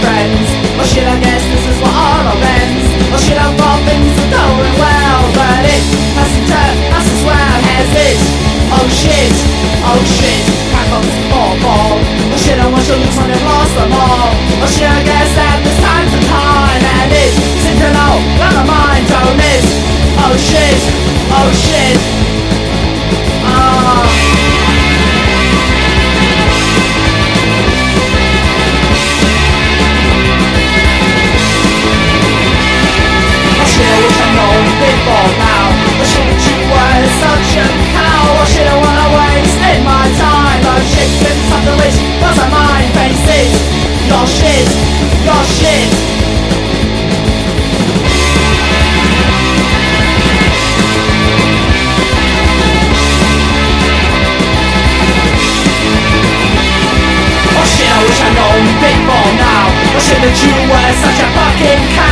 friends? Or should I guess this is what all our ends? Or should I thought things are going well? But it hasn't turned us as well as it. Oh shit, back on this ball. Or should I watch it looks like I've lost them all? Or should I guess that this time's the time? And it seems to know where my mind don't miss. Oh shit, before now. Or shouldn't you were such a cow? Or should I wanna waste my time? Oh shit, this is something which was a mind. Face it, your shit. Or shit, I wish I'd known before now. Or shouldn't you were such a fucking cow?